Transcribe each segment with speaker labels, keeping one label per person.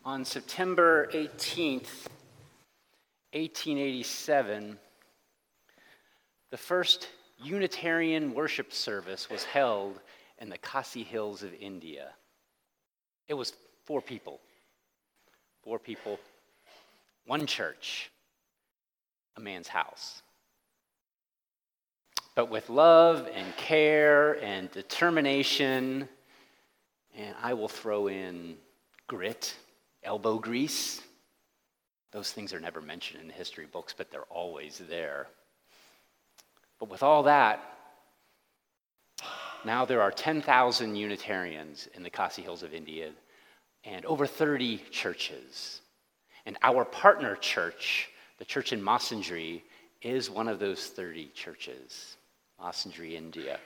Speaker 1: On September 18th, 1887, the first Unitarian worship service was held in the Khasi Hills of India. It was four people, one church, a man's house. But with love and care and determination, and I will throw in grit, elbow grease. Those things are never mentioned in the history books, but they're always there. But with all that, now there are 10,000 Unitarians in the Khasi Hills of India and over 30 churches. And our partner church, the church in Masandri, is one of those 30 churches, Masandri, India.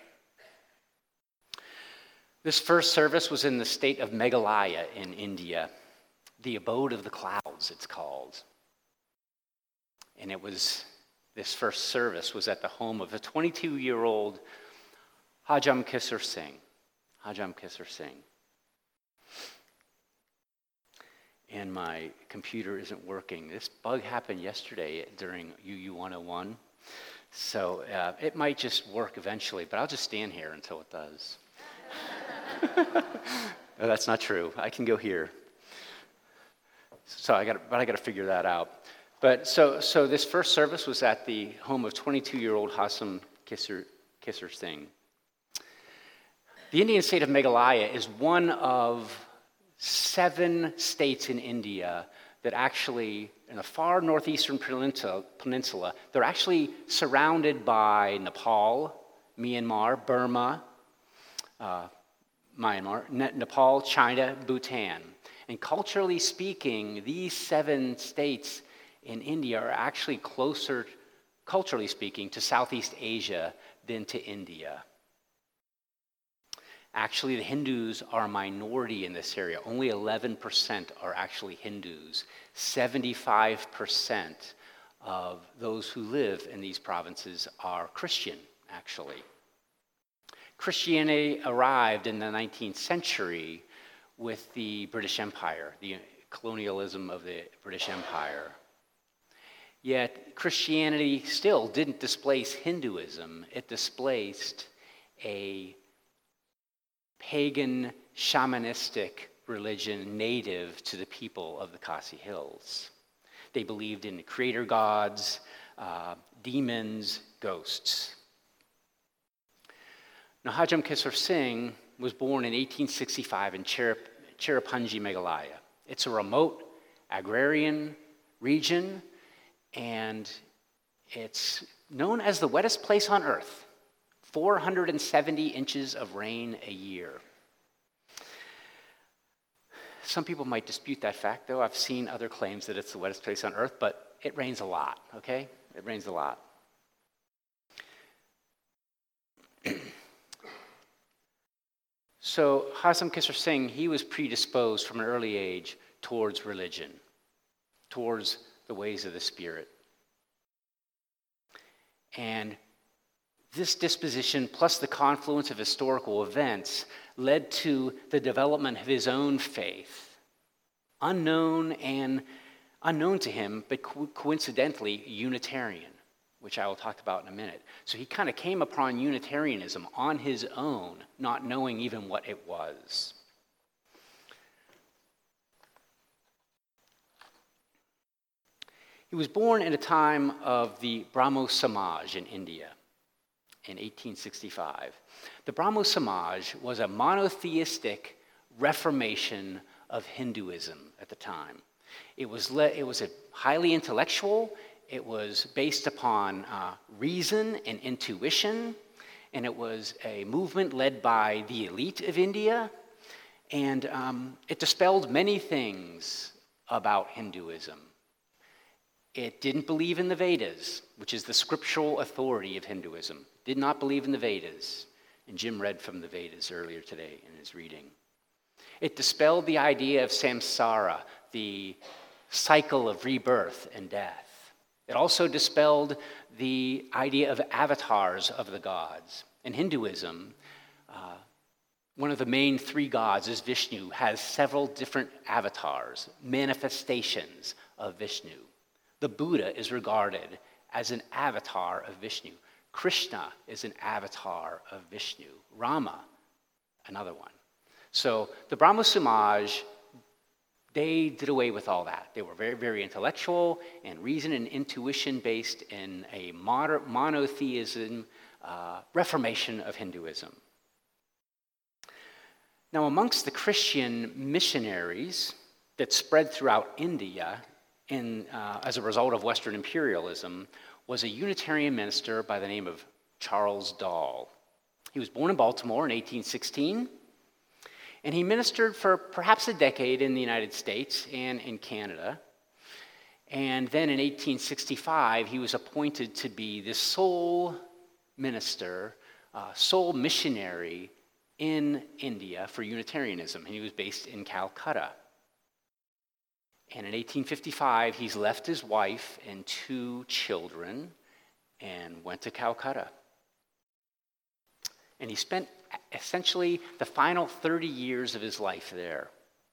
Speaker 1: This first service was in the state of Meghalaya in India, the abode of the clouds, it's called. And this first service was at the home of a 22-year-old Hajam Kisar Singh. And my computer isn't working. This bug happened yesterday during UU 101. So it might just work eventually, but I'll just stand here until it does. No, that's not true. I can go here. So I got to figure that out. But so this first service was at the home of 22-year-old Hajam Kisar Singh. The Indian state of Meghalaya is one of 7 states in India that actually, in the far northeastern peninsula, they're actually surrounded by Nepal, Myanmar, Burma, Nepal, China, Bhutan. And culturally speaking, these 7 states in India are actually closer, culturally speaking, to Southeast Asia than to India. Actually, the Hindus are a minority in this area. Only 11% are actually Hindus. 75% of those who live in these provinces are Christian, actually. Christianity arrived in the 19th century with the British Empire, the colonialism of the British Empire. Yet Christianity still didn't displace Hinduism. It displaced a pagan, shamanistic religion native to the people of the Khasi Hills. They believed in creator gods, demons, ghosts. Now, Hajam Kisar Singh was born in 1865 in Cherrapunji, Meghalaya. It's a remote agrarian region, and it's known as the wettest place on earth. 470 inches of rain a year. Some people might dispute that fact, though. I've seen other claims that it's the wettest place on earth, but it rains a lot, okay? It rains a lot. So Hajam Kisar Singh, he was predisposed from an early age towards religion, towards the ways of the Spirit. And this disposition, plus the confluence of historical events, led to the development of his own faith, unknown to him, but coincidentally Unitarian, which I will talk about in a minute. So he kind of came upon Unitarianism on his own, not knowing even what it was. He was born in a time of the Brahmo Samaj in India in 1865. The Brahmo Samaj was a monotheistic reformation of Hinduism at the time. It was a highly intellectual. It was based upon reason and intuition, and it was a movement led by the elite of India, and it dispelled many things about Hinduism. It didn't believe in the Vedas, which is the scriptural authority of Hinduism. Did not believe in the Vedas, and Jim read from the Vedas earlier today in his reading. It dispelled the idea of samsara, the cycle of rebirth and death. It also dispelled the idea of avatars of the gods. In Hinduism, one of the main three gods is Vishnu, has several different avatars, manifestations of Vishnu. The Buddha is regarded as an avatar of Vishnu. Krishna is an avatar of Vishnu. Rama, another one. So the Brahmo Samaj, they did away with all that. They were very, very intellectual and reason and intuition based in a monotheism reformation of Hinduism. Now, amongst the Christian missionaries that spread throughout India as a result of Western imperialism was a Unitarian minister by the name of Charles Dahl. He was born in Baltimore in 1816, and he ministered for perhaps a decade in the United States and in Canada. And then in 1865, he was appointed to be the sole minister, sole missionary in India for Unitarianism. And he was based in Calcutta. And in 1855, he's left his wife and 2 children and went to Calcutta. And he spent essentially the final 30 years of his life there.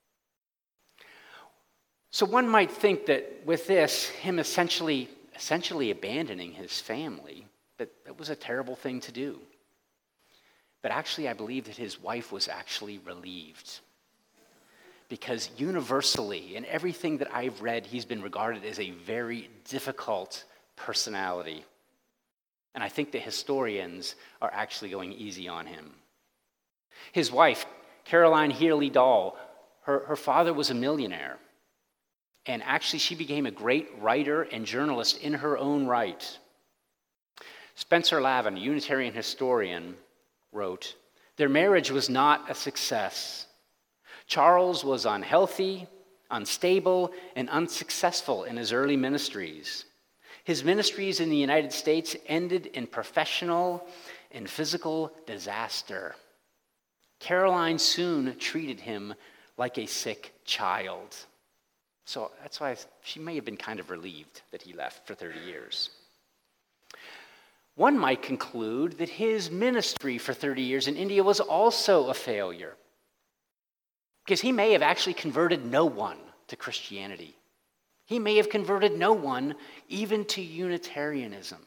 Speaker 1: So one might think that with this, him essentially abandoning his family, that was a terrible thing to do. But actually, I believe that his wife was actually relieved. Because universally, in everything that I've read, he's been regarded as a very difficult personality. And I think the historians are actually going easy on him. His wife, Caroline Healy Dahl, her father was a millionaire. And actually, she became a great writer and journalist in her own right. Spencer Lavin, a Unitarian historian, wrote, "Their marriage was not a success. Charles was unhealthy, unstable, and unsuccessful in his early ministries. His ministries in the United States ended in professional and physical disaster. Caroline soon treated him like a sick child." So that's why she may have been kind of relieved that he left for 30 years. One might conclude that his ministry for 30 years in India was also a failure, because he may have actually converted no one to Christianity. He may have converted no one even to Unitarianism.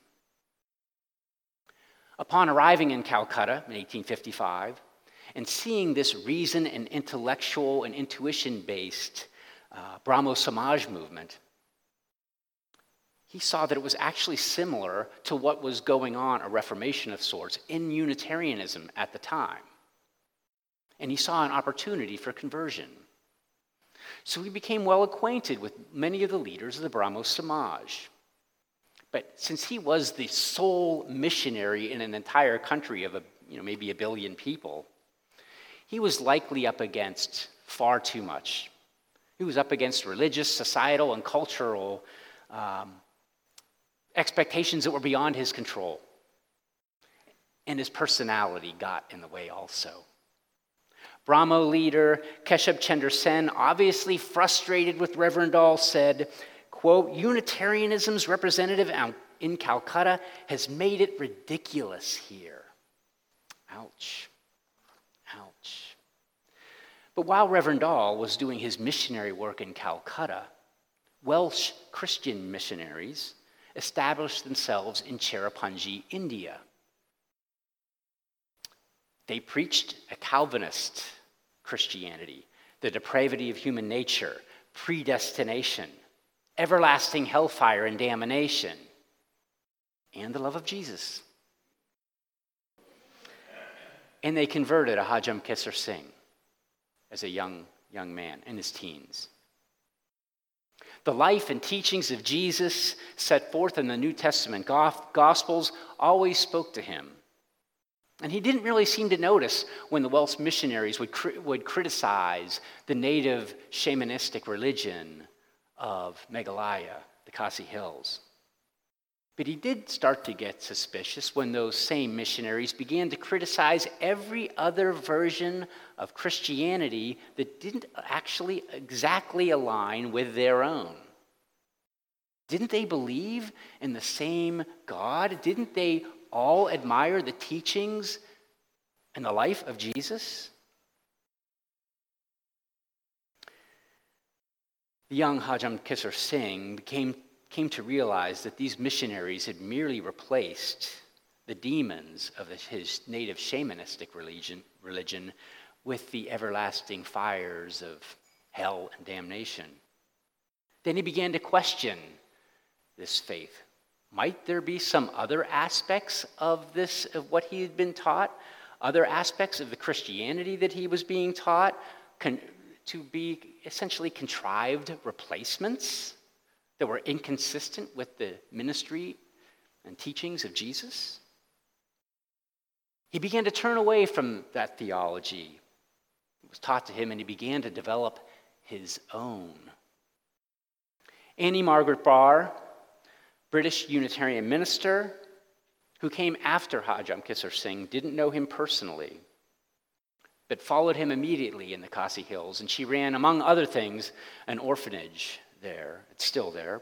Speaker 1: Upon arriving in Calcutta in 1855 and seeing this reason and intellectual and intuition-based Brahmo Samaj movement, he saw that it was actually similar to what was going on, a reformation of sorts, in Unitarianism at the time. And he saw an opportunity for conversion. So he became well acquainted with many of the leaders of the Brahmo Samaj. But since he was the sole missionary in an entire country of maybe 1 billion people, he was likely up against far too much. He was up against religious, societal, and cultural expectations that were beyond his control. And his personality got in the way also. Brahmo leader Keshab Chandra Sen, obviously frustrated with Reverend Dahl, said, quote, "Unitarianism's representative in Calcutta has made it ridiculous here." Ouch. Ouch. But while Reverend Dahl was doing his missionary work in Calcutta, Welsh Christian missionaries established themselves in Cherrapunji, India. They preached a Calvinist Christianity, the depravity of human nature, predestination, everlasting hellfire and damnation, and the love of Jesus. And they converted Ahajam Kesar Singh as a young man in his teens. The life and teachings of Jesus set forth in the New Testament Gospels always spoke to him. And he didn't really seem to notice when the Welsh missionaries would criticize the native shamanistic religion of Meghalaya, the Khasi Hills. But he did start to get suspicious when those same missionaries began to criticize every other version of Christianity that didn't actually exactly align with their own. Didn't they believe in the same God? Didn't they all admire the teachings and the life of Jesus? The young Hajam Kisar Singh came to realize that these missionaries had merely replaced the demons of his native shamanistic religion with the everlasting fires of hell and damnation. Then he began to question this faith. Might there be some other aspects of what he had been taught, other aspects of the Christianity that he was being taught, to be essentially contrived replacements that were inconsistent with the ministry and teachings of Jesus? He began to turn away from that theology. It was taught to him, and he began to develop his own. Annie Margaret Barr, British Unitarian minister who came after Hajam Kisar Singh, didn't know him personally, but followed him immediately in the Khasi Hills, and she ran, among other things, an orphanage there. It's still there.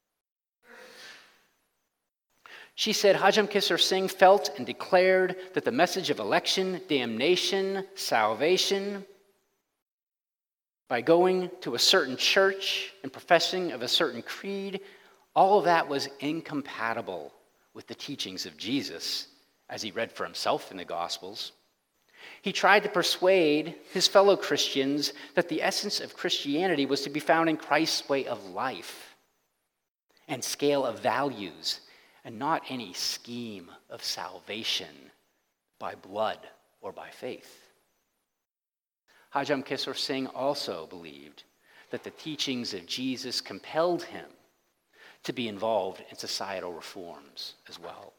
Speaker 1: She said Hajam Kisar Singh felt and declared that the message of election, damnation, salvation, by going to a certain church and professing of a certain creed, all of that was incompatible with the teachings of Jesus, as he read for himself in the Gospels. He tried to persuade his fellow Christians that the essence of Christianity was to be found in Christ's way of life and scale of values, and not any scheme of salvation by blood or by faith. Hajam Kisar Singh also believed that the teachings of Jesus compelled him to be involved in societal reforms as well.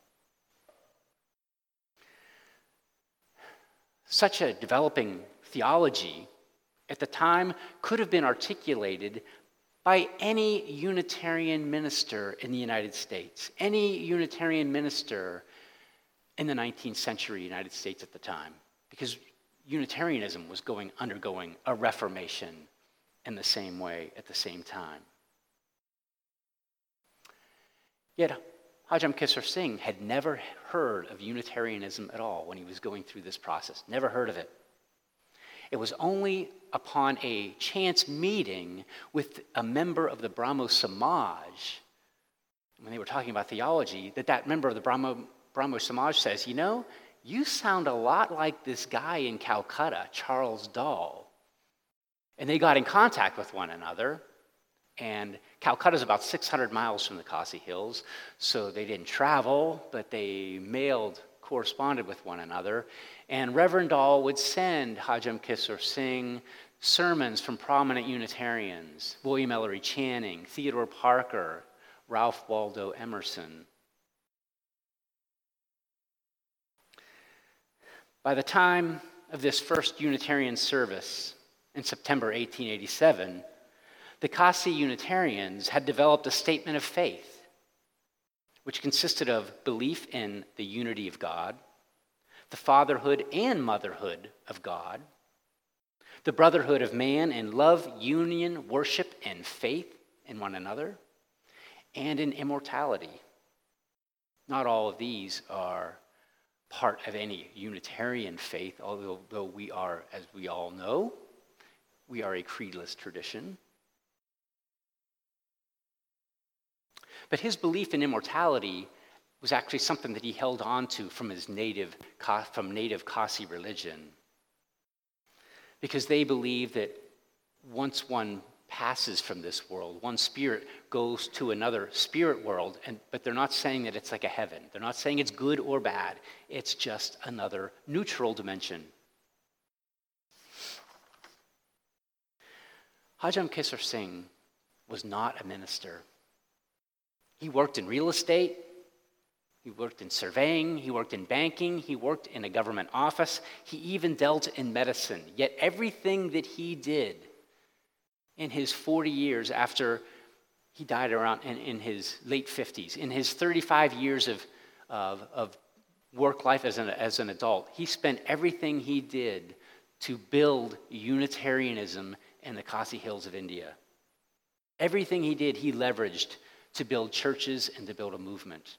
Speaker 1: Such a developing theology at the time could have been articulated by any Unitarian minister in the United States, any Unitarian minister in the 19th century United States at the time, because Unitarianism was undergoing a reformation in the same way at the same time. Yet Hajam Kisar Singh had never heard of Unitarianism at all when he was going through this process, never heard of it. It was only upon a chance meeting with a member of the Brahmo Samaj, when they were talking about theology, that member of the Brahmo Samaj says, you sound a lot like this guy in Calcutta, Charles Dahl. And they got in contact with one another. And Calcutta is about 600 miles from the Khasi Hills, so they didn't travel, but they corresponded with one another. And Reverend Dahl would send Hajam Kisar Singh sermons from prominent Unitarians, William Ellery Channing, Theodore Parker, Ralph Waldo Emerson. By the time of this first Unitarian service in September 1887, the Khasi Unitarians had developed a statement of faith, which consisted of belief in the unity of God, the fatherhood and motherhood of God, the brotherhood of man in love, union, worship, and faith in one another, and in immortality. Not all of these are part of any Unitarian faith, although we are, as we all know, we are a creedless tradition. But his belief in immortality was actually something that he held on to from his native Khasi religion. Because they believe that once one passes from this world, one spirit goes to another spirit world, but they're not saying that it's like a heaven. They're not saying it's good or bad. It's just another neutral dimension. Hajam Kisar Singh was not a minister. He worked in real estate, he worked in surveying, he worked in banking, he worked in a government office, he even dealt in medicine. Yet everything that he did in his 40 years after he died around in his late 50s, in his 35 years of work life as an adult, he spent everything he did to build Unitarianism in the Khasi Hills of India. Everything he did, he leveraged to build churches and to build a movement.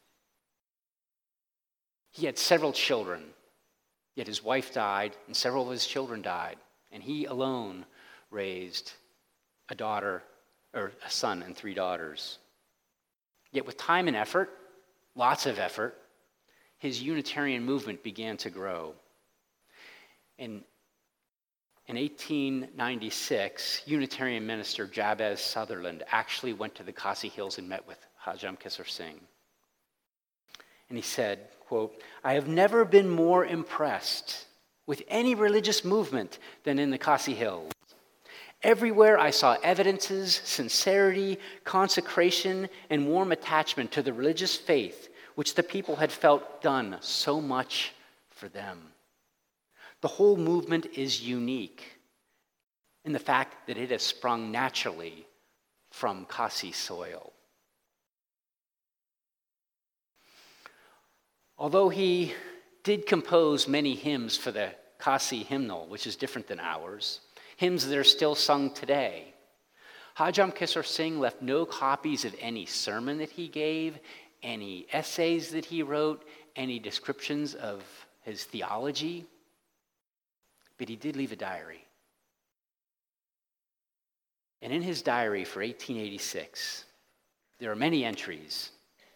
Speaker 1: He had several children, yet his wife died and several of his children died, and he alone raised a daughter or a son and 3 daughters. Yet with time and effort, lots of effort, his Unitarian movement began to grow. In 1896, Unitarian minister Jabez Sutherland actually went to the Khasi Hills and met with Hajjam Kisar Singh. And he said, quote, "I have never been more impressed with any religious movement than in the Khasi Hills. Everywhere I saw evidences, sincerity, consecration, and warm attachment to the religious faith which the people had felt done so much for them. The whole movement is unique in the fact that it has sprung naturally from Khasi soil." Although he did compose many hymns for the Khasi hymnal, which is different than ours, hymns that are still sung today, Hajjam Kisar Singh left no copies of any sermon that he gave, any essays that he wrote, any descriptions of his theology, but he did leave a diary. And in his diary for 1886, there are many entries.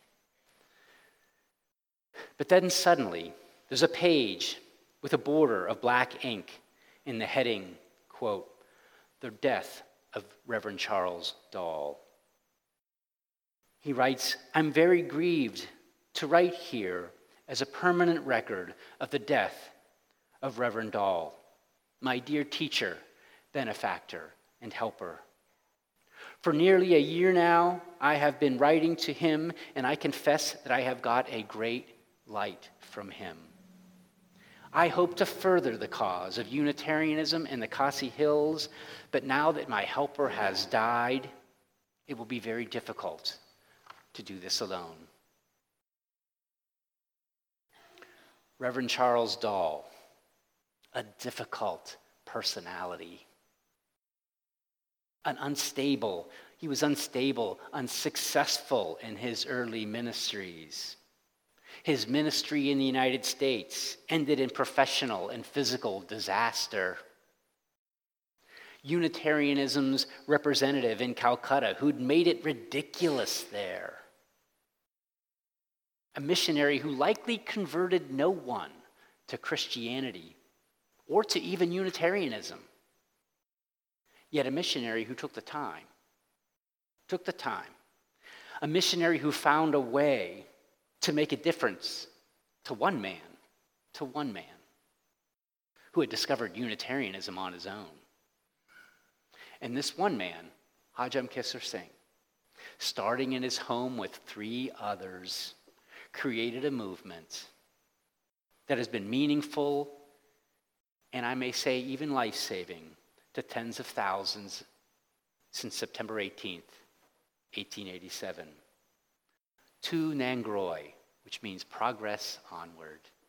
Speaker 1: But then suddenly, there's a page with a border of black ink in the heading, quote, "The Death of Reverend Charles Dahl." He writes, "I'm very grieved to write here as a permanent record of the death of Reverend Dahl, my dear teacher, benefactor, and helper. For nearly a year now, I have been writing to him, and I confess that I have got a great light from him. I hope to further the cause of Unitarianism in the Khasi Hills, but now that my helper has died, it will be very difficult to do this alone." Reverend Charles Dahl, a difficult personality. He was unstable, unsuccessful in his early ministries. His ministry in the United States ended in professional and physical disaster. Unitarianism's representative in Calcutta, who'd made it ridiculous there. A missionary who likely converted no one to Christianity or to even Unitarianism. Yet a missionary who took the time. A missionary who found a way to make a difference to one man, who had discovered Unitarianism on his own. And this one man, Hajjam Kisar Singh, starting in his home with 3 others, created a movement that has been meaningful, and I may say even life-saving, to tens of thousands since September 18th, 1887. Tu Nang Groy, which means progress onward.